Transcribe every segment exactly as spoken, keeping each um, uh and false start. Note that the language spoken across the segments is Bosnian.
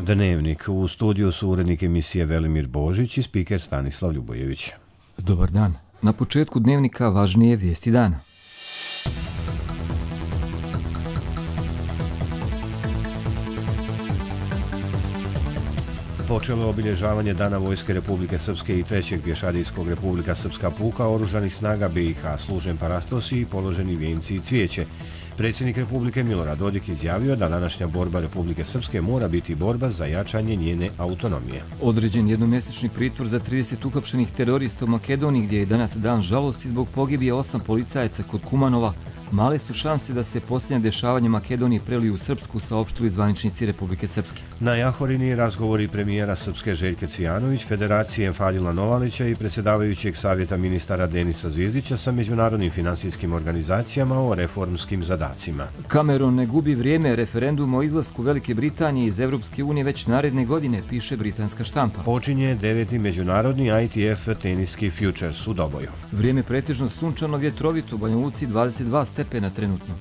Dnevnik. U studiju su urednik emisije Velimir Božić i spiker Stanislav Ljubojević. Dobar dan. Na početku Dnevnika važnije vijesti dana. Počelo je obilježavanje Dana Vojske Republike Srpske i trećeg pješadijskog Republika Srpska puka Oružanih snaga B i H, služen parastosi i položeni vijenci i cvijeće. Predsjednik Republike Milorad Dodik izjavio da današnja borba Republike Srpske mora biti borba za jačanje njene autonomije. Određen jednomjesečni pritvor za trideset uhapšenih terorista u Makedoniji, gdje je danas dan žalosti zbog pogibije osam policajaca kod Kumanova. Male su šanse da se posljednje dešavanje Makedonije preliju u Srpsku, saopštili zvaničnici Republike Srpske. Na Jahorini razgovori premijera Srpske Željke Cvijanović, Federacije Fadila Novalića i predsjedavajućeg savjeta ministara Denisa Zvizdića sa međunarodnim finansijskim organizacijama o reformskim zadacima. Kameron ne gubi vrijeme, referendum o izlasku Velike Britanije iz Evropske unije već naredne godine, piše britanska štampa. Počinje deveti međunarodni I T F teniski Futures u Doboju. Vrijeme pretežno sunčano, vjetrovito, u Banja Luci dvadeset dva stepena trenutno.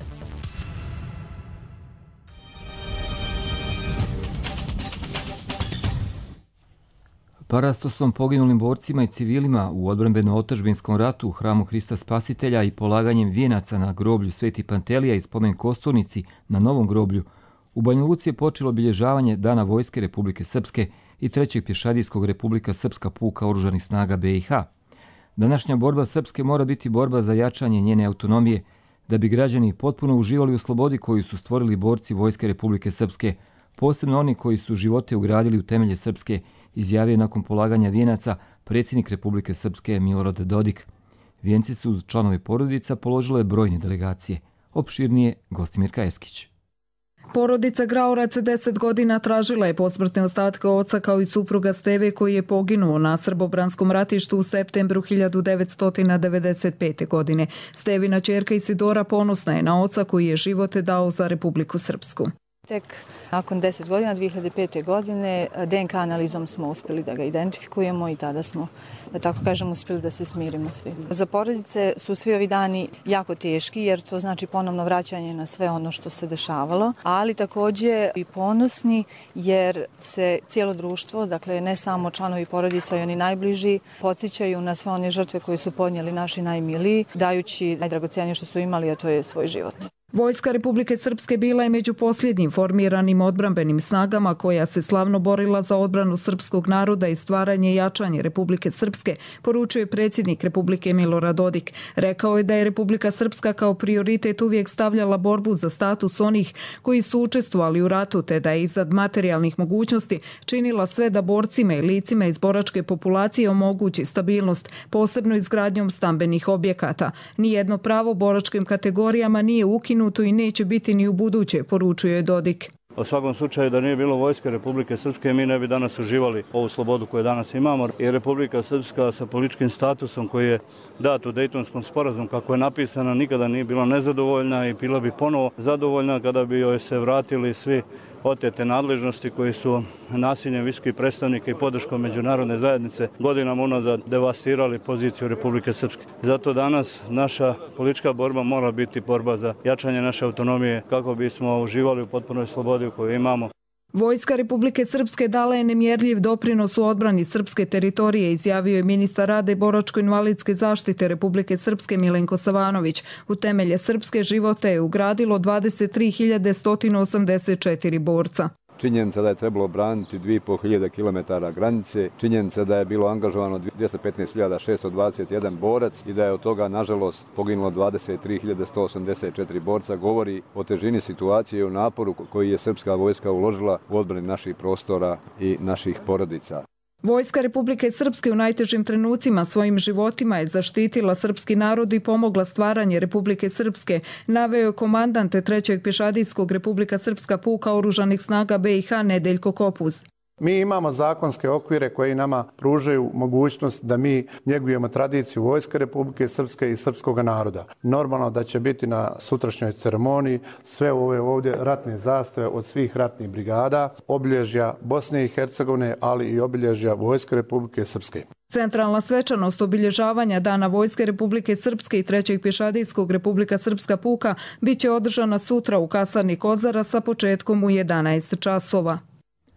Parastosom poginulim borcima i civilima u odbrambeno-otadžbinskom ratu u Hramu Hrista Spasitelja i polaganjem vijenaca na groblju Sveti Pantelija i spomen kosturnici na novom groblju, u Banja Luci je počelo obilježavanje Dana Vojske Republike Srpske i trećeg pješadijskog Republika Srpska puka Oružanih snaga B i H. Današnja borba Srpske mora biti borba za jačanje njene autonomije, da bi građani potpuno uživali u slobodi koju su stvorili borci Vojske Republike Srpske, posebno oni koji su živote ugradili u temelje Srpske, izjavio nakon polaganja vijenaca predsjednik Republike Srpske Milorad Dodik. Vijenci su uz članove porodica položile brojne delegacije. Opširnije Gostimirka Eskić. Porodica Graorac deset godina tražila je posmrtne ostatke oca kao i supruga Steve koji je poginuo na srbobranskom ratištu u septembru hiljadu devetsto devedeset pete. godine. Stevina ćerka Isidora ponosna je na oca koji je živote dao za Republiku Srpsku. Tek nakon deset godina, dvije hiljade pete. godine, D N K analizom smo uspjeli da ga identifikujemo i tada smo, da tako kažem, uspjeli da se smirimo svi. Za porodice su svi ovi dani jako teški jer to znači ponovno vraćanje na sve ono što se dešavalo, ali također i ponosni jer se cijelo društvo, dakle ne samo članovi porodica i oni najbliži, podsjećaju na sve one žrtve koje su podnijeli naši najmiliji, dajući najdragocijenije što su imali, a to je svoj život. Vojska Republike Srpske bila je među posljednjim formiranim odbrambenim snagama koja se slavno borila za odbranu srpskog naroda i stvaranje i jačanje Republike Srpske, poručuje predsjednik Republike Milorad Dodik. Rekao je da je Republika Srpska kao prioritet uvijek stavljala borbu za status onih koji su učestvovali u ratu, te da je iznad materijalnih mogućnosti činila sve da borcima i licima iz boračke populacije omogući stabilnost, posebno izgradnjom stambenih objekata. Nijedno pravo boračkim kategorijama nije ukinuto i neće biti ni u buduće, poručuje Dodik. U svakom slučaju da nije bilo Vojske Republike Srpske mi ne bi danas uživali ovu slobodu koju danas imamo i Republika Srpska sa političkim statusom koji je dat u Dejtonskom sporazumu kako je napisano nikada nije bila nezadovoljna i bila bi ponovo zadovoljna kada bi joj se vratili svi otete nadležnosti koji su nasiljem visokih predstavnika i podrškom međunarodne zajednice godinama unazad devastirali poziciju Republike Srpske. Zato danas naša politička borba mora biti borba za jačanje naše autonomije kako bismo uživali u potpunoj slobodi koju imamo. Vojska Republike Srpske dala je nemjerljiv doprinos u odbrani srpske teritorije, izjavio je ministar rada i boračko-invalidske zaštite Republike Srpske Milenko Savanović. U temelje srpske života je ugradilo dvadeset tri hiljade sto osamdeset četiri borca. Činjenica da je trebalo braniti dvije i pol hiljade kilometara granice, činjenica da je bilo angažovano dvjesto petnaest hiljada šesto dvadeset jedan borac i da je od toga, nažalost, poginulo dvadeset tri hiljade sto osamdeset četiri borca, govori o težini situacije i o naporu koji je srpska vojska uložila u odbrani naših prostora i naših porodica. Vojska Republike Srpske u najtežim trenucima svojim životima je zaštitila srpski narod i pomogla stvaranje Republike Srpske, naveo je komandant trećeg pješadijskog Republika Srpska puka Oružanih snaga B i H Nedeljko Kopuz. Mi imamo zakonske okvire koji nama pružaju mogućnost da mi njegujemo tradiciju Vojske Republike Srpske i srpskog naroda. Normalno da će biti na sutrašnjoj ceremoniji sve ove ovdje ratne zastave od svih ratnih brigada, obilježja Bosne i Hercegovine, ali i obilježja Vojske Republike Srpske. Centralna svečanost obilježavanja Dana Vojske Republike Srpske i trećeg pješadijskog Republika Srpska puka bit će održana sutra u kasarni Kozara sa početkom u jedanaest časova.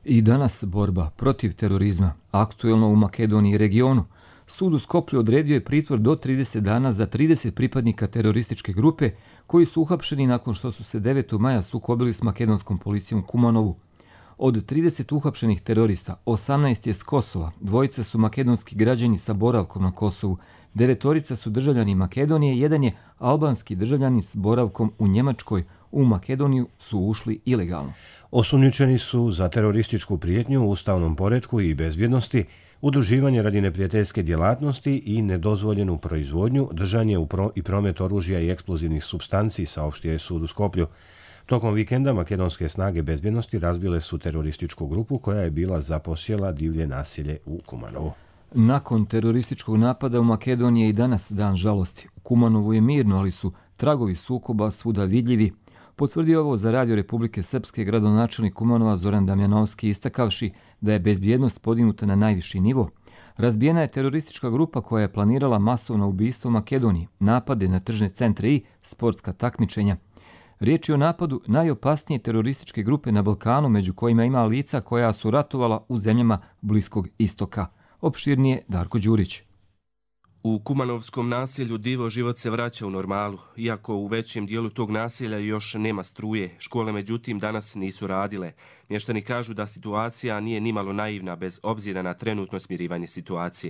I danas borba protiv terorizma, aktuelno u Makedoniji i regionu. Sud u Skoplju odredio je pritvor do trideset dana za trideset pripadnika terorističke grupe koji su uhapšeni nakon što su se devetog maja sukobili s makedonskom policijom u Kumanovu. Od trideset uhapšenih terorista, osamnaest je s Kosova, dvojica su makedonski građani sa boravkom na Kosovu, devetorica su državljani Makedonije, jedan je albanski državljani s boravkom u Njemačkoj. U Makedoniju su ušli ilegalno. Osumnjičeni su za terorističku prijetnju u ustavnom poretku i bezbjednosti, udruživanje radi neprijateljske djelatnosti i nedozvoljenu proizvodnju, držanje i promet oružja i eksplozivnih supstanci, saopštio je sud u Skoplju. Tokom vikenda makedonske snage bezbjednosti razbile su terorističku grupu koja je bila zaposjela divlje naselje u Kumanovu. Nakon terorističkog napada u Makedoniji je i danas dan žalosti. U Kumanovu je mirno, ali su tragovi sukoba svuda vidljivi. Potvrdio ovo za Radio Republike Srpske gradonačelnik Kumanova Zoran Damjanovski, istakavši da je bezbjednost podignuta na najviši nivo. Razbijena je teroristička grupa koja je planirala masovno ubistvo u Makedoniji, napade na tržne centre i sportska takmičenja. Riječ je o napadu najopasnije terorističke grupe na Balkanu, među kojima ima lica koja su ratovala u zemljama Bliskog istoka. Opširnije Darko Đurić. U Kumanovskom naselju Divo život se vraća u normalu, iako u većem dijelu tog naselja još nema struje. Škole međutim danas nisu radile. Mještani kažu da situacija nije nimalo naivna bez obzira na trenutno smirivanje situacije.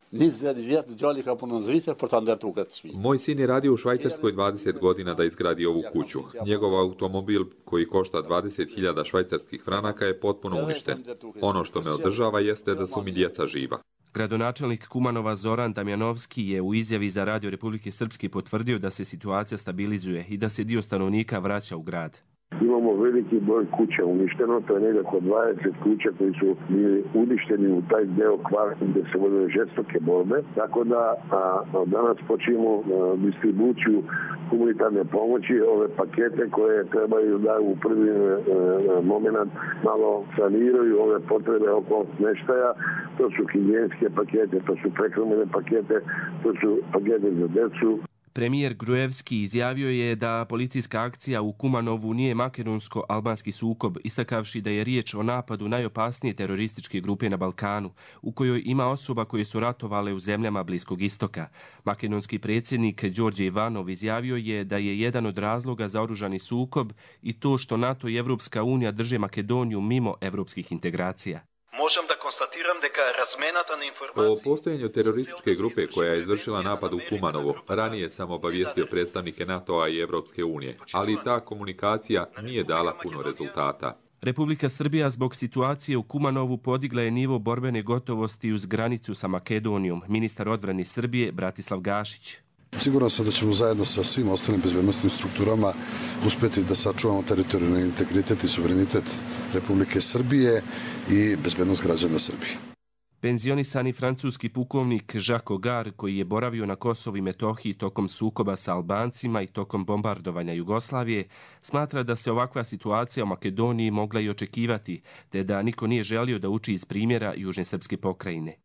Moj sin je radio u Švajcarskoj dvadeset godina da izgradi ovu kuću. Njegov automobil koji košta dvadeset hiljada švajcarskih franaka je potpuno uništen. Ono što me održava jeste da su mi djeca živa. Gradonačelnik Kumanova Zoran Damjanovski je u izjavi za Radio Republike Srpske potvrdio da se situacija stabilizuje i da se dio stanovnika vraća u grad. Imamo veliki broj kuća uništeno, to je negdje oko dvadeset kuća koji su bili uništeni u taj deo kvara gdje se vodile žestoke borbe. Tako da a, a danas počinjemo a, distribuciju humanitarne pomoći, ove pakete koje trebaju da u prvi a, a, moment malo saniraju ove potrebe oko smještaja. To su higijenske pakete, to su prehrambene pakete, to su pakete za djecu. Premijer Gruevski izjavio je da policijska akcija u Kumanovu nije makedonsko-albanski sukob, istakavši da je riječ o napadu najopasnije terorističke grupe na Balkanu, u kojoj ima osoba koje su ratovale u zemljama Bliskog istoka. Makedonski predsjednik Đorđe Ivanov izjavio je da je jedan od razloga za oružani sukob i to što NATO i Evropska unija drže Makedoniju mimo evropskih integracija. Možem da konstatiram da je razmenata na informacije... O postojanju terorističke grupe koja je izvršila napad u Kumanovu ranije sam obavijestio predstavnike NATO-a i Evropske unije, ali ta komunikacija nije dala puno rezultata. Republika Srbija zbog situacije u Kumanovu podigla je nivo borbene gotovosti uz granicu sa Makedonijom. Ministar odbrane Srbije Bratislav Gašić. Siguran sam da ćemo zajedno sa svim ostalim bezbednosnim strukturama uspjeti da sačuvamo teritorijalni integritet i suverenitet Republike Srbije i bezbednost građana Srbije. Penzionisani francuski pukovnik Jacques Augar, koji je boravio na Kosovu i Metohiji tokom sukoba sa Albancima i tokom bombardovanja Jugoslavije, smatra da se ovakva situacija u Makedoniji mogla i očekivati, te da niko nije želio da uči iz primjera Južne srpske pokrajine.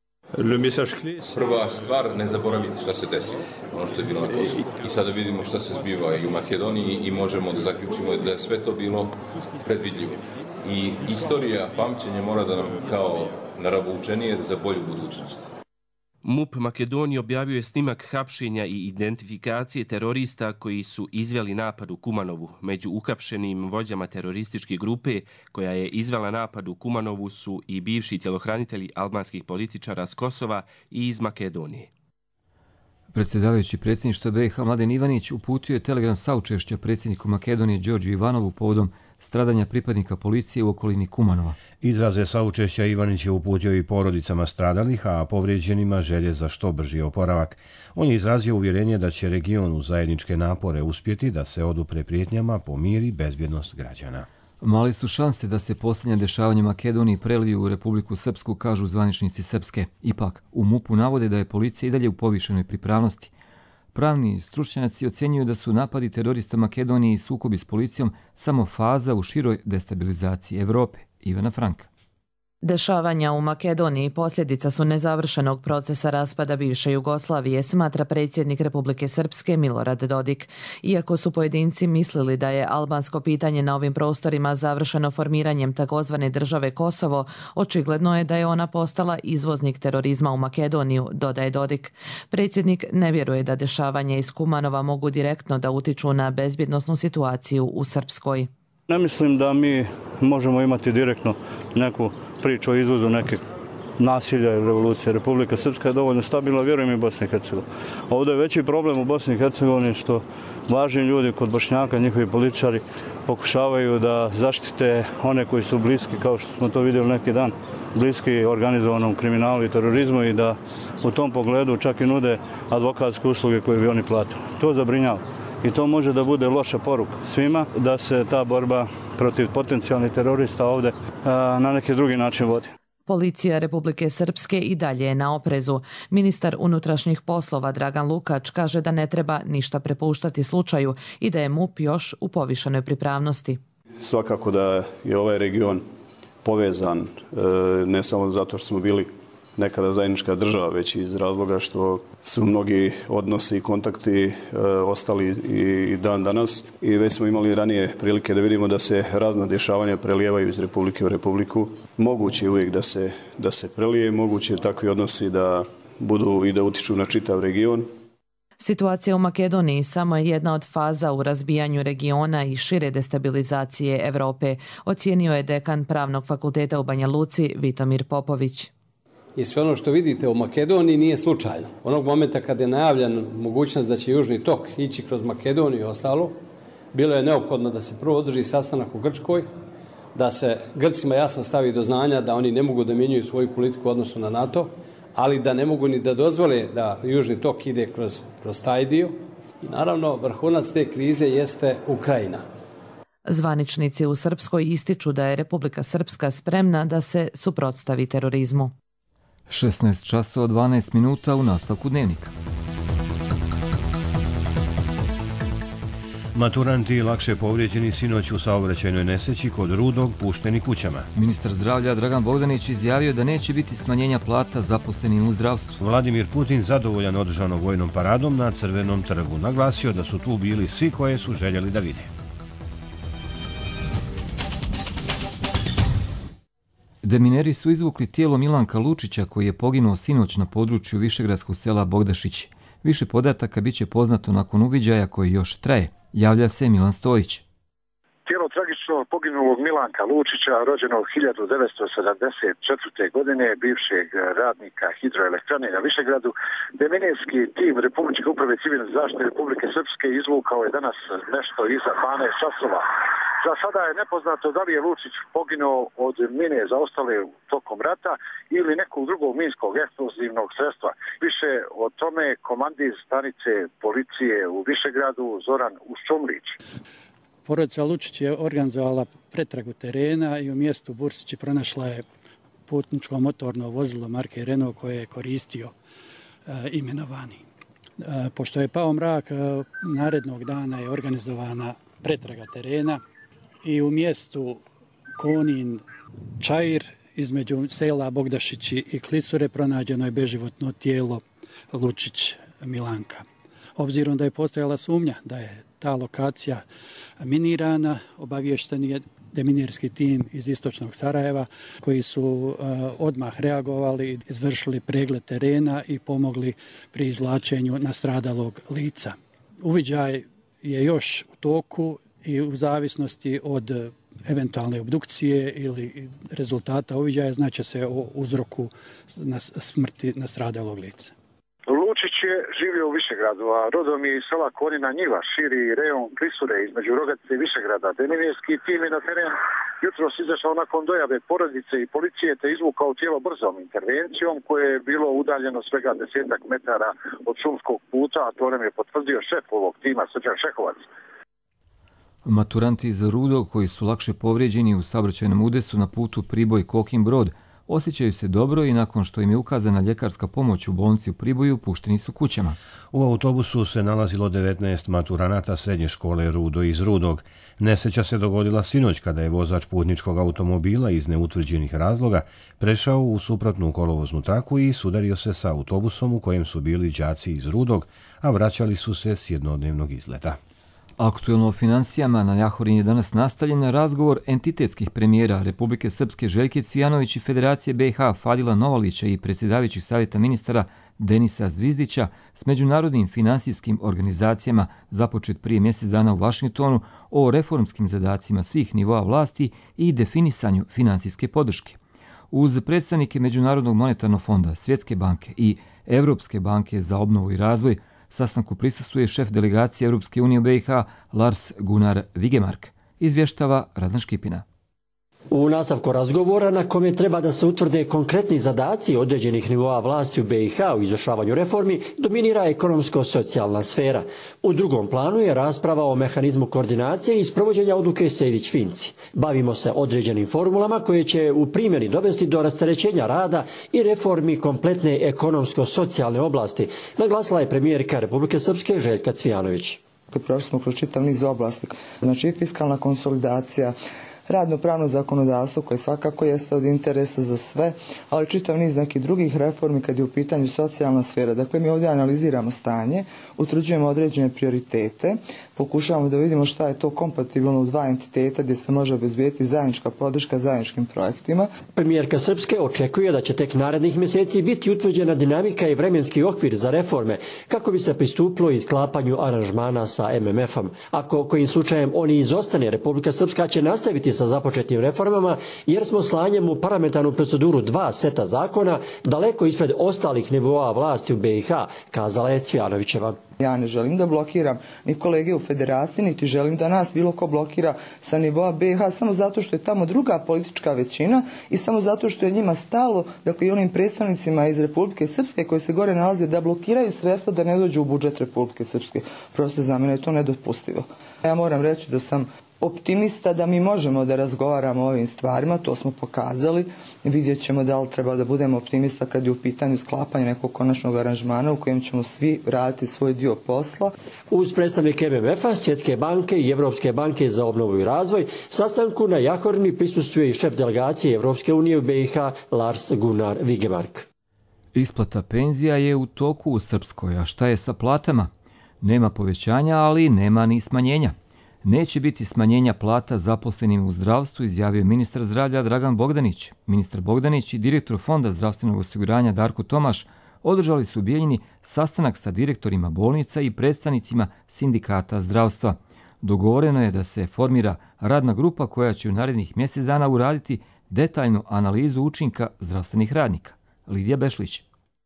Prva stvar, ne zaboraviti šta se desilo, ono što je bilo na Kosovu. I sada vidimo šta se zbiva i u Makedoniji i možemo da zaključimo da je sve to bilo predvidljivo. I istorija, pamćenje mora da nam kao naravučenije za bolju budućnost. MUP Makedonije objavio je snimak hapšenja i identifikacije terorista koji su izveli napad u Kumanovu. Među uhapšenim vođama terorističke grupe koja je izvela napad u Kumanovu su i bivši tjelohranitelji albanskih političara s Kosova i iz Makedonije. Predsjedavajući predsjedništva B iH Mladen Ivanić uputio je telegram saučešća predsjedniku Makedonije Đorđu Ivanovu povodom stradanja pripadnika policije u okolini Kumanova. Izraze saučešća Ivanić je uputio i porodicama stradalih, a povrijeđenima želje za što brži oporavak. On je izrazio uvjerenje da će region u zajedničke napore uspjeti da se odupre prijetnjama, pomiri bezbjednost građana. Mali su šanse da se posljednja dešavanja Makedoniji preliju u Republiku Srpsku, kažu zvaničnici Srpske. Ipak, u MUP-u navode da je policija i dalje u povišenoj pripravnosti. Pravni stručnjaci ocjenjuju da su napadi terorista Makedonije i sukobi s policijom samo faza u široj destabilizaciji Evrope. Ivana Franka. Dešavanja u Makedoniji posljedica su nezavršenog procesa raspada bivše Jugoslavije, smatra predsjednik Republike Srpske Milorad Dodik. Iako su pojedinci mislili da je albansko pitanje na ovim prostorima završeno formiranjem takozvane države Kosovo, očigledno je da je ona postala izvoznik terorizma u Makedoniju, dodaje Dodik. Predsjednik ne vjeruje da dešavanja iz Kumanova mogu direktno da utiču na bezbjednosnu situaciju u Srpskoj. Ne mislim da mi možemo imati direktno neku priču o izvozu neke nasilja i revolucije. Republika Srpska je dovoljno stabilna, vjerujem i Bosna i Hercegovina. Ovdje je veći problem u Bosni i Hercegovini što važni ljudi kod Bošnjaka, njihovi političari, pokušavaju da zaštite one koji su bliski, kao što smo to vidjeli neki dan, bliski organizovanom kriminalu i terorizmu i da u tom pogledu čak i nude advokatske usluge koje bi oni platili. To zabrinjava. I to može da bude loša poruka svima, da se ta borba protiv potencijalnih terorista ovdje na neki drugi način vodi. Policija Republike Srpske i dalje je na oprezu. Ministar unutrašnjih poslova Dragan Lukač kaže da ne treba ništa prepuštati slučaju i da je M U P još u povišenoj pripravnosti. Svakako da je ovaj region povezan, ne samo zato što smo bili nekada zajednička država, već iz razloga što su mnogi odnosi i kontakti e, ostali i dan danas. I već smo imali ranije prilike da vidimo da se razna dešavanja prelijevaju iz republike u republiku. Moguće je uvijek da se, da se prelije, moguće je takvi odnosi da budu i da utiču na čitav region. Situacija u Makedoniji samo je jedna od faza u razbijanju regiona i šire destabilizacije Europe, ocijenio je dekan Pravnog fakulteta u Banja Luci Vitomir Popović. I sve ono što vidite u Makedoniji nije slučajno. Onog momenta kada je najavljena mogućnost da će Južni tok ići kroz Makedoniju i ostalo, bilo je neophodno da se prvo održi sastanak u Grčkoj, da se Grcima jasno stavi do znanja da oni ne mogu da mijenjaju svoju politiku u odnosu na NATO, ali da ne mogu ni da dozvole da Južni tok ide kroz, kroz taj dio. I naravno, vrhunac te krize jeste Ukrajina. Zvaničnici u Srpskoj ističu da je Republika Srpska spremna da se suprotstavi terorizmu. šesnaest časova dvanaest minuta u nastavku dnevnika. Maturanti lakše povrijeđeni sinoć u saobraćajnoj nesreći kod Rudog pušteni kućama. Ministar zdravlja Dragan Bogdanić izjavio da neće biti smanjenja plata zaposlenim u zdravstvu. Vladimir Putin zadovoljan održanom vojnom paradom na Crvenom trgu. Naglasio da su tu bili svi koje su željeli da vide. Demineri su izvukli tijelo Milanka Lučića koji je poginuo sinoć na području višegradskog sela Bogdašić. Više podataka bit će poznato nakon uviđaja koji još traje. Javlja se Milan Stojić. Tijelo tragično poginulog Milanka Lučića, rođenog hiljadu devetsto sedamdeset četvrte. godine, bivšeg radnika hidroelektrane na Višegradu, deminerski tim Republičke uprave civilne zaštite Republike Srpske izvukao je danas nešto iza dvanaest časova. Za sada je nepoznato da li je Lučić poginuo od mine zaostale tokom rata ili nekog drugog minskog eksplozivnog sredstva. Više o tome komandir stanice policije u Višegradu Zoran Uščomlić. Porodica Lučić je organizovala pretragu terena i u mjestu Bursići pronašla je putničko motorno vozilo marke Renault koje je koristio e, imenovani. E, pošto je pao mrak, e, narednog dana je organizovana pretraga terena i u mjestu Konin Čair između sela Bogdašići i Klisure pronađeno je beživotno tijelo Lučić Milanka. Obzirom da je postojala sumnja da je ta lokacija minirana, obaviješten je deminerski tim iz istočnog Sarajeva koji su uh, odmah reagovali i izvršili pregled terena i pomogli pri izvlačenju nastradalog lica. Uviđaj je još u toku i u zavisnosti od eventualne obdukcije ili rezultata uviđaja znaće se o uzroku smrti nastradalog lica. Lučić je živio u Višegradu, a rodom je iz sela Konina Njiva, širi rejon Klisure između Rogatice i Višegrada. Deminerski tim je na teren jutros izašao nakon dojave porodice i policije te izvukao tijelo brzom intervencijom koje je bilo udaljeno svega desetak metara od šumskog puta, a to nam je potvrdio šef ovog tima Srđan Šehovac. Maturanti iz Rudo koji su lakše povrijeđeni u saobraćajnom udesu na putu Priboj-Kokin Brod Osjećaju se dobro i nakon što im je ukazana ljekarska pomoć u bolnici u Priboju, pušteni su kućama. U autobusu se nalazilo devetnaest maturanata srednje škole Rudo iz Rudog. Nesreća se dogodila sinoć kada je vozač putničkog automobila iz neutvrđenih razloga prešao u suprotnu kolovoznu traku i sudario se sa autobusom u kojem su bili đaci iz Rudog, a vraćali su se s jednodnevnog izleta. Aktuelno o financijama na Jahorin je danas nastavljen razgovor entitetskih premijera Republike Srpske Željke Cvijanović i Federacije B i H Fadila Novalića i predsjedavajućih savjeta ministara Denisa Zvizdića s međunarodnim finansijskim organizacijama započet prije mjesec dana u Vašingtonu o reformskim zadacima svih nivoa vlasti i definisanju finansijske podrške. Uz predstavnike Međunarodnog monetarnog fonda, Svjetske banke i Europske banke za obnovu i razvoj, sastanku prisustvuje šef delegacije Europske unije u B i H Lars Gunnar Vigemark, izvještava Radan Škipina. U nastavku razgovora na kome treba da se utvrde konkretni zadaci određenih nivoa vlasti u B i H u izvršavanju reformi, dominira ekonomsko-socijalna sfera. U drugom planu je rasprava o mehanizmu koordinacije i sprovođenja odluke Sejdić-Finci. Bavimo se određenim formulama koje će u primjeni dovesti do rasterećenja rada i reformi kompletne ekonomsko-socijalne oblasti, naglasila je premijerka Republike Srpske Željka Cvijanović. Prošli smo kroz čitav niz oblasti, znači fiskalna konsolidacija, radno-pravno zakonodavstvo koje svakako jeste od interesa za sve, ali čitav niz nekih drugih reformi kad je u pitanju socijalna sfera. Dakle, mi ovdje analiziramo stanje, utvrđujemo određene prioritete, pokušavamo da vidimo šta je to kompatibilno u dva entiteta gdje se može obezbijeti zajednička podrška zajedničkim projektima. Premijerka Srpske očekuje da će tek narednih mjeseci biti utvrđena dinamika i vremenski okvir za reforme kako bi se pristupilo i sklapanju aranžmana sa M M F-om. Ako kojim slučajem oni izostane, Republika Srpska će nastaviti sa započetim reformama jer smo slanjem u parlamentarnu proceduru dva seta zakona daleko ispred ostalih nivoa vlasti u B i H, kazala je Cvijanovićeva. Ja ne želim da blokiram ni kolege u federaciji, niti želim da nas bilo ko blokira sa nivoa B i H samo zato što je tamo druga politička većina i samo zato što je njima stalo, dakle i onim predstavnicima iz Republike Srpske koji se gore nalaze, da blokiraju sredstva da ne dođu u budžet Republike Srpske. Prosto za mene je to nedopustivo. Ja moram reći da sam optimista da mi možemo da razgovaramo o ovim stvarima, to smo pokazali. Vidjet ćemo da li treba da budemo optimista kad je u pitanju sklapanja nekog konačnog aranžmana u kojem ćemo svi raditi svoj dio posla. Uz predstavnike M M F-a, Svjetske banke i Europske banke za obnovu i razvoj, sastanku na Jahorni prisustvuje i šef delegacije Europske unije u B i H Lars Gunnar Vigemark. Isplata penzija je u toku u Srpskoj, a šta je sa platama? Nema povećanja, ali nema ni smanjenja. Neće biti smanjenja plata zaposlenim u zdravstvu, izjavio ministar zdravlja Dragan Bogdanić. Ministar Bogdanić i direktor Fonda zdravstvenog osiguranja Darko Tomaš održali su u Bijeljini sastanak sa direktorima bolnica i predstavnicima sindikata zdravstva. Dogovoreno je da se formira radna grupa koja će u narednih mjesec dana uraditi detaljnu analizu učinka zdravstvenih radnika. Lidija Bešlić.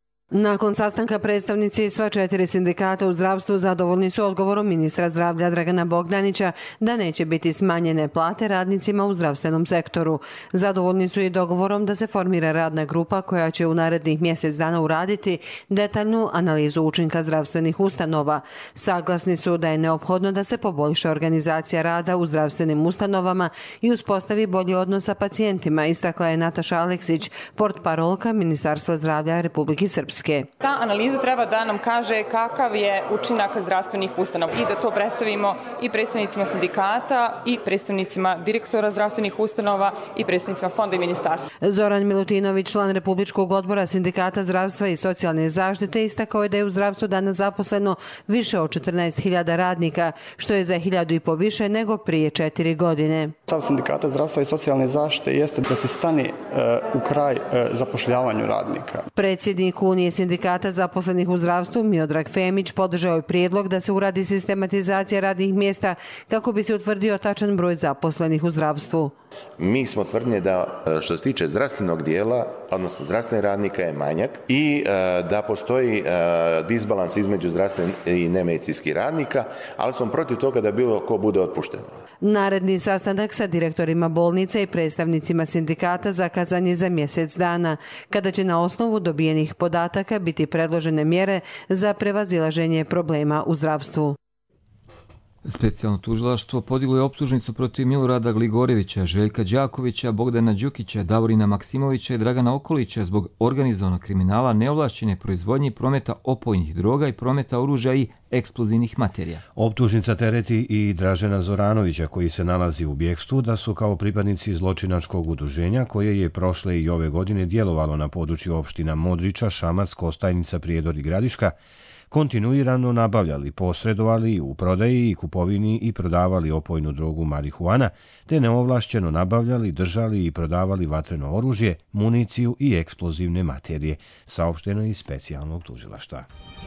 Nakon sastanka predstavnici sva četiri sindikata u zdravstvu zadovoljni su odgovorom ministra zdravlja Dragana Bogdanića da neće biti smanjene plate radnicima u zdravstvenom sektoru. Zadovoljni su i dogovorom da se formira radna grupa koja će u narednih mjesec dana uraditi detaljnu analizu učinka zdravstvenih ustanova. Saglasni su da je neophodno da se poboljša organizacija rada u zdravstvenim ustanovama i uspostavi bolji odnos sa pacijentima, istakla je Nataša Aleksić, portparolka Ministarstva zdravlja Republike Srpske. Ta analiza treba da nam kaže kakav je učinak zdravstvenih ustanova i da to predstavimo i predstavnicima sindikata i predstavnicima direktora zdravstvenih ustanova i predstavnicima fonda i ministarstva. Zoran Milutinović, član Republičkog odbora sindikata zdravstva i socijalne zaštite, istakao je da je u zdravstvu danas zaposleno više od četrnaest hiljada radnika, što je za hiljadu i po više nego prije četiri godine. Stav sindikata zdravstva i socijalne zaštite jeste da se stane uh, u kraj uh, zapošljavanju radnika. Predsjednik Unije sindikata zaposlenih u zdravstvu Miodrag Femić podržao je prijedlog da se uradi sistematizacija radnih mjesta kako bi se utvrdio tačan broj zaposlenih u zdravstvu. Mi smo tvrdnje da što se tiče zdravstvenog dijela, odnosno zdravstvenih radnika je manjak i da postoji disbalans između zdravstvenih i nemedicinskih radnika, ali smo protiv toga da bilo ko bude otpušteno. Naredni sastanak sa direktorima bolnica i predstavnicima sindikata zakazan je za mjesec dana, kada će na osnovu dobijenih podataka biti predložene mjere za prevazilaženje problema u zdravstvu. Specijalno tužilaštvo podiglo je optužnicu protiv Milorada Gligorevića, Željka Đakovića, Bogdana Đukića, Davorina Maksimovića i Dragana Okolića zbog organizovanog kriminala, neovlašćene proizvodnje i prometa opojnih droga i prometa oružja i eksplozivnih materija. Optužnica tereti i Dražena Zoranovića, koji se nalazi u bjegstvu, da su kao pripadnici zločinačkog udruženja koje je prošle i ove godine djelovalo na području opština Modriča, Šamac, Kostajnica, Prijedor i Gradiška, kontinuirano nabavljali, posredovali u prodaji i kupovini i prodavali opojnu drogu marihuana, te neovlašćeno nabavljali, držali i prodavali vatreno oružje, municiju i eksplozivne materije, saopšteno iz specijalnog tužilaštva.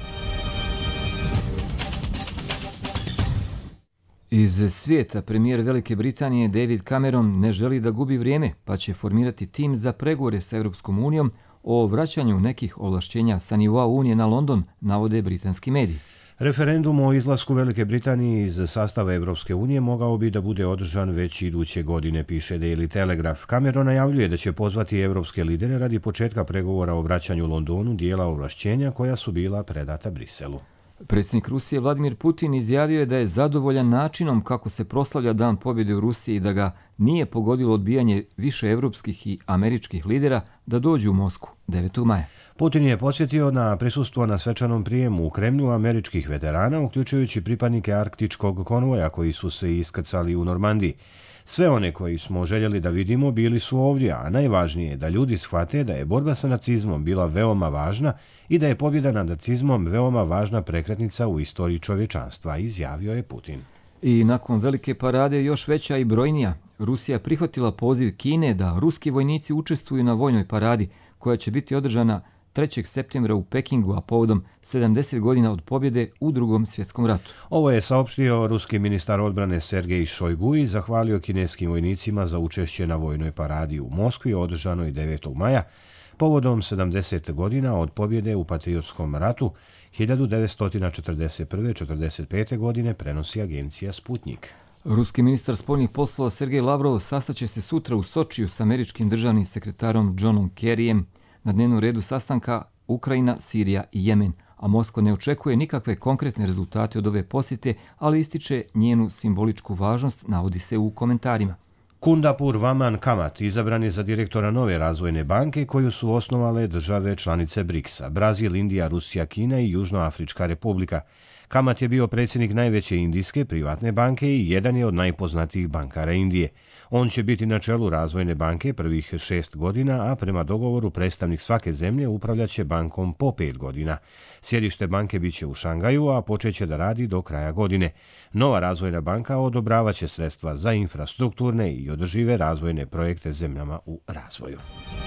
Iz svijeta premijer Velike Britanije David Cameron ne želi da gubi vrijeme, pa će formirati tim za pregovore sa Europskom unijom o vraćanju nekih ovlašćenja sa nivoa Unije na London, navode britanski mediji. Referendum o izlasku Velike Britanije iz sastava Europske unije mogao bi da bude održan već iduće godine, piše Daily Telegraph. Cameron najavljuje da će pozvati evropske lidere radi početka pregovora o vraćanju Londonu dijela ovlašćenja koja su bila predata Briselu. Predsjednik Rusije Vladimir Putin izjavio je da je zadovoljan načinom kako se proslavlja Dan pobjede u Rusiji i da ga nije pogodilo odbijanje više evropskih i američkih lidera da dođu u Moskvu devetog maja. Putin je podsjetio na prisustvo na svečanom prijemu u Kremlju američkih veterana, uključujući pripadnike arktičkog konvoja koji su se iskrcali u Normandiji. Sve one koji smo željeli da vidimo bili su ovdje, a najvažnije je da ljudi shvate da je borba sa nacizmom bila veoma važna i da je pobjeda nad nacizmom veoma važna prekretnica u istoriji čovječanstva, izjavio je Putin. I nakon velike parade još veća i brojnija, Rusija prihvatila poziv Kine da ruski vojnici učestvuju na vojnoj paradi koja će biti održana trećeg septembra u Pekingu, a povodom sedamdeset godina od pobjede u Drugom svjetskom ratu. Ovo je saopštio ruski ministar odbrane Sergej Šojgu i zahvalio kineskim vojnicima za učešće na vojnoj paradi u Moskvi održanoj devetog maja, povodom sedamdeset godina od pobjede u Patriotskom ratu hiljadu devetsto četrdeset prve do četrdeset pete. godine, prenosi agencija Sputnik. Ruski ministar spoljnih poslova Sergej Lavrov sastaće se sutra u Sočiju s američkim državnim sekretarom Johnom Kerryjem. Na dnevnom redu sastanka Ukrajina, Sirija i Jemen, a Moskva ne očekuje nikakve konkretne rezultate od ove posjete, ali ističe njenu simboličku važnost, navodi se u komentarima. Kundapur Vaman Kamat izabran je za direktora nove razvojne banke koju su osnovale države članice briksa, Brazil, Indija, Rusija, Kina i Južnoafrička republika. Kamat je bio predsjednik najveće indijske privatne banke i jedan je od najpoznatijih bankara Indije. On će biti na čelu razvojne banke prvih šest godina, a prema dogovoru predstavnik svake zemlje upravljaće bankom po pet godina. Sjedište banke biće u Šangaju, a počeće da radi do kraja godine. Nova razvojna banka odobravaće sredstva za infrastrukturne i održive razvojne projekte zemljama u razvoju.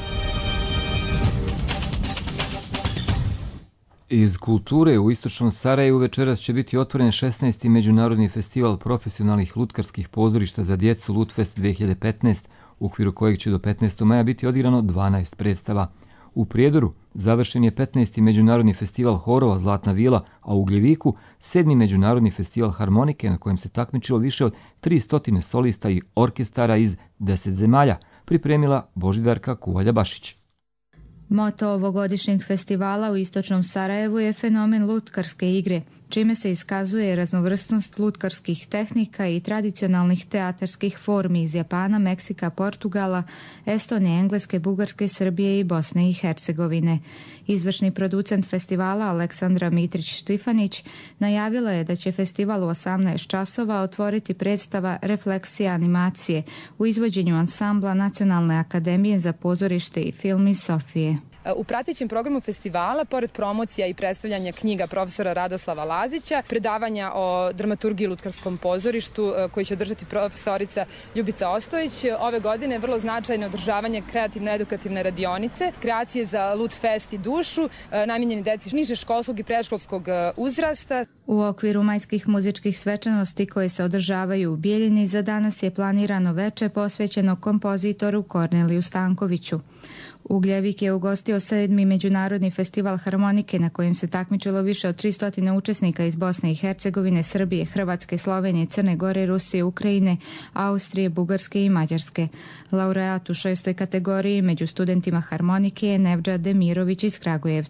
Iz kulture u istočnom Sarajevu večeras će biti otvoren šesnaesti međunarodni festival profesionalnih lutkarskih pozorišta za djecu Lutfest dvije hiljade petnaeste, u okviru kojeg će do petnaestog maja biti odigrano dvanaest predstava. U Prijedoru završen je petnaesti međunarodni festival horova Zlatna vila, a u Ugljeviku sedmi međunarodni festival harmonike na kojem se takmičilo više od tristo solista i orkestara iz deset zemalja, pripremila Božidarka Kuvalja-Bašić. Moto ovogodišnjeg festivala u istočnom Sarajevu je fenomen lutkarske igre, čime se iskazuje raznovrsnost lutkarskih tehnika i tradicionalnih teatarskih formi iz Japana, Meksika, Portugala, Estonije, Engleske, Bugarske, Srbije i Bosne i Hercegovine. Izvršni producent festivala Aleksandra Mitrić-Štifanić najavila je da će festival u osamnaest časova otvoriti predstava Refleksija animacije u izvođenju ansambla Nacionalne akademije za pozorište i film iz Sofije. U pratećem programu festivala, pored promocija i predstavljanja knjiga profesora Radoslava Lazića, predavanja o dramaturgiji i lutkarskom pozorištu koji će održati profesorica Ljubica Ostojić, ove godine je vrlo značajno održavanje kreativno-edukativne radionice, kreacije za Lutfest i dušu, namijenjeni deci niže školskog i predškolskog uzrasta. U okviru majskih muzičkih svečanosti koje se održavaju u Bijeljini za danas je planirano veče posvećeno kompozitoru Korneliju Stankoviću. Ugljevik je ugostio sedmi međunarodni festival harmonike na kojem se takmičilo više od tristo učesnika iz Bosne i Hercegovine, Srbije, Hrvatske, Slovenije, Crne Gore, Rusije, Ukrajine, Austrije, Bugarske i Mađarske. Laureat u šestoj kategoriji među studentima harmonike je Nevđa Demirović iz Kragujevca.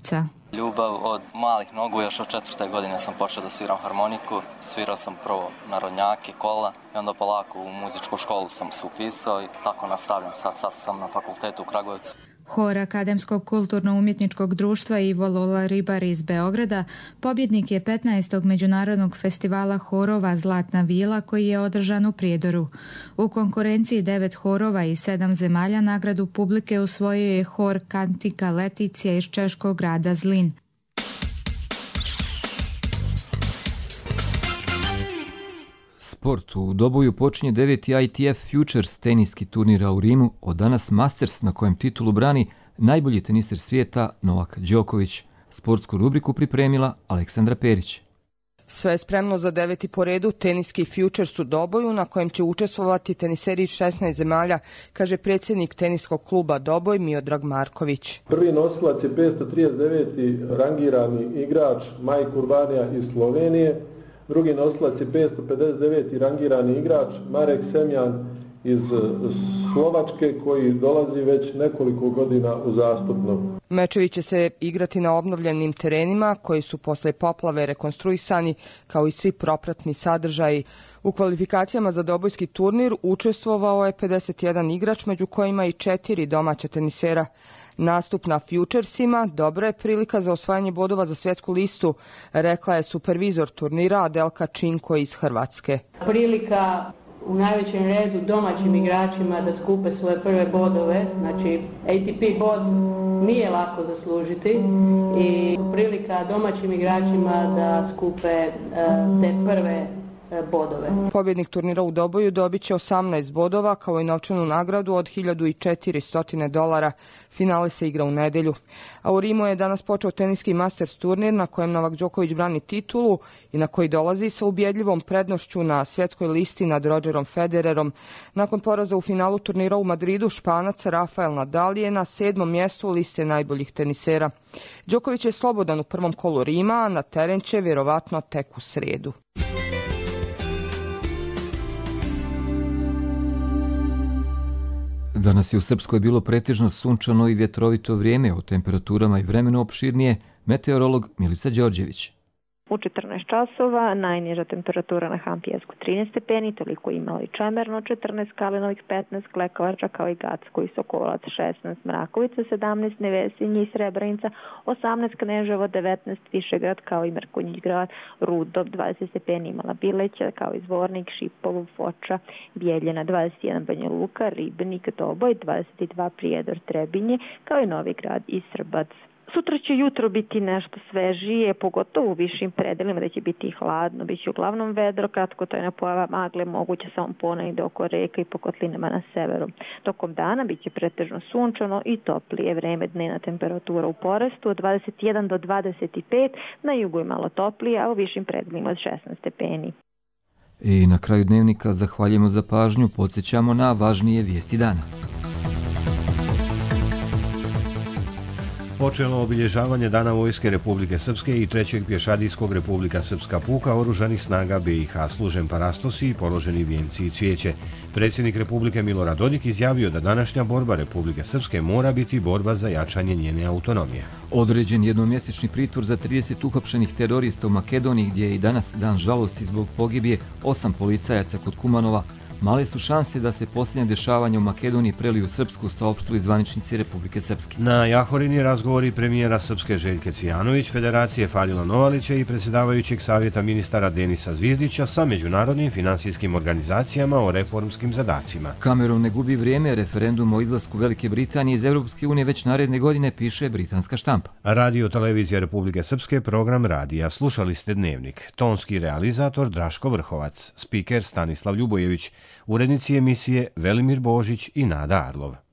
Ljubav od malih nogu, još od četvrte godine sam počeo da sviram harmoniku. Svirao sam prvo narodnjake, kola i onda polako u muzičku školu sam se upisao i tako nastavljam. Sad, sad sam na fakultetu u Kragujevcu. Hor Akademskog kulturno-umjetničkog društva Ivo Lola Ribar iz Beograda pobjednik je petnaestog međunarodnog festivala horova Zlatna vila koji je održan u Prijedoru. U konkurenciji devet horova iz sedam zemalja nagradu publike osvojio je hor Kantika Leticija iz češkog grada Zlin. Sport. U Doboju počinje deveti I T F Futures teniski turnir u Rimu, od danas Masters na kojem titulu brani najbolji teniser svijeta Novak Đoković. Sportsku rubriku pripremila Aleksandra Perić. Sve je spremno za deveti po redu teniski Futures u Doboju na kojem će učestvovati teniseri iz šesnaest zemalja, kaže predsjednik teniskog kluba Doboj Miodrag Marković. Prvi nosilac je petsto trideset deveti rangirani igrač Majk Urbanija iz Slovenije. Drugi nosilac je petsto pedeset deveti rangirani igrač Marek Semjan iz Slovačke koji dolazi već nekoliko godina uzastopno. Mečevi će se igrati na obnovljenim terenima koji su posle poplave rekonstruisani kao i svi propratni sadržaji. U kvalifikacijama za dobojski turnir učestvovao je pedeset jedan igrač, među kojima i četiri domaća tenisera. Nastup na Futuresima dobra je prilika za osvajanje bodova za svjetsku listu, rekla je supervizor turnira Adelka Činko iz Hrvatske. Prilika u najvećem redu domaćim igračima da skupe svoje prve bodove, znači A T P bod nije lako zaslužiti i prilika domaćim igračima da skupe te prve bodove. Pobjednik turnira u Doboju dobit će osamnaest bodova kao i novčanu nagradu od hiljadu četiristo dolara. Finale se igra u nedelju. A u Rimu je danas počeo teniski Masters turnir na kojem Novak Đoković brani titulu i na koji dolazi sa ubjedljivom prednošću na svjetskoj listi nad Rogerom Federerom. Nakon poraza u finalu turnira u Madridu, Španac Rafael Nadal je na sedmom mjestu liste najboljih tenisera. Đoković je slobodan u prvom kolu Rima, a na teren će vjerovatno tek u srijedu. Danas je u Srpskoj bilo pretežno sunčano i vjetrovito vrijeme, o temperaturama i vremenu opširnije meteorolog Milica Đorđević. U četrnaest časova najniža temperatura na Hampijevsku trinaest stepeni, toliko imalo i Čemerno četrnaest, Kalinovik petnaest, Klekovača kao i Gacko i Sokolac šesnaest, Mrakovica sedamnaest, Nevesinje i Srebrenica osamnaest, Kneževo devetnaest, Višegrad kao i Mrkonjić grad, Rudov dvadeset stepeni, imala Bileća kao i Zvornik, Šipovu, Foča, Bijeljina dvadeset jedan, Banja Luka, Ribnik, Doboj dvadeset dva, Prijedor, Trebinje kao i Novi Grad i Srbac. Sutra će jutro biti nešto svežije, pogotovo u višim predelima da će biti hladno, bit će uglavnom vedro, kratkotrajna pojava magle, moguće samo ponegde oko reka i po kotlinama na severu. Tokom dana bit će pretežno sunčano i toplije vreme, dnevna temperatura u porastu od dvadeset jedan do dvadeset pet, na jugu je malo toplije, a u višim predelima od šesnaest stepeni. I na kraju dnevnika zahvaljujemo za pažnju, podsjećamo na važnije vijesti dana. Počelo obilježavanje Dana Vojske Republike Srpske i trećeg pješadijskog Republika Srpska puka oružanih snaga B i H, služen parastosi i položeni vijenci i cvijeće. Predsjednik Republike Milorad Dodik izjavio da današnja borba Republike Srpske mora biti borba za jačanje njene autonomije. Određen jednomjesečni pritvor za trideset uhapšenih terorista u Makedoniji, gdje je i danas dan žalosti zbog pogibije osam policajaca kod Kumanova. Male su šanse da se posljednje dešavanja u Makedoniji preliju u Srpsku, saopštili zvaničnici Republike Srpske. Na Jahorini razgovori premijera Srpske Željke Cvijanović, Federacije Fadila Novalića i predsjedavajućeg savjeta ministara Denisa Zvizdića sa međunarodnim finansijskim organizacijama o reformskim zadacima. Kameron ne gubi vrijeme, referendum o izlasku Velike Britanije iz Europske unije već naredne godine, piše britanska štampa. Radio Televizija Republike Srpske, program radija. Slušali ste Dnevnik. Tonski realizator Draško Vrhovac, spiker Stanislav Ljubojević, urednici emisije Velimir Božić i Nada Arlov.